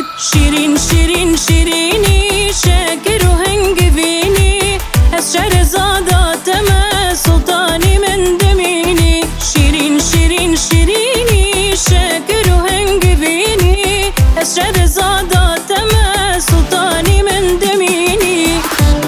شیرین شیرین شیرینی شکر و هنگ بینی از شهرزاداتم سلطانی من دمینی شیرین شیرین شیرینی شکر و هنگ بینی از شهرزاداتم سلطانی من دمینی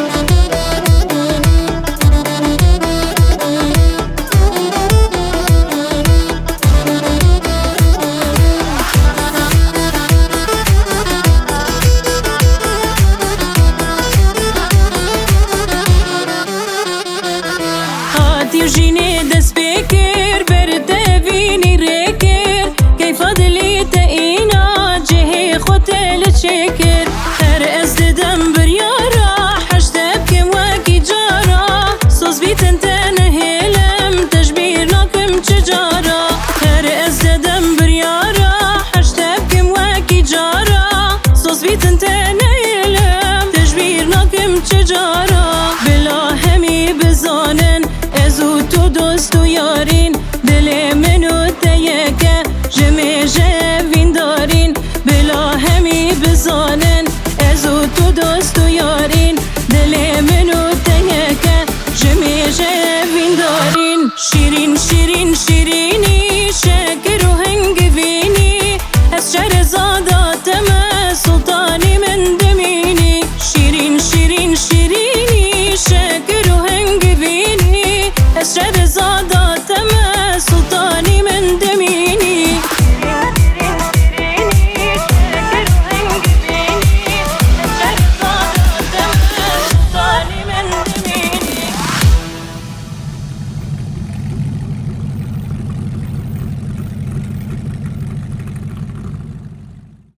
جيني دس بكر برد بيني ركر كيف ضلي تقينا جهي خوتل شكر هر از دم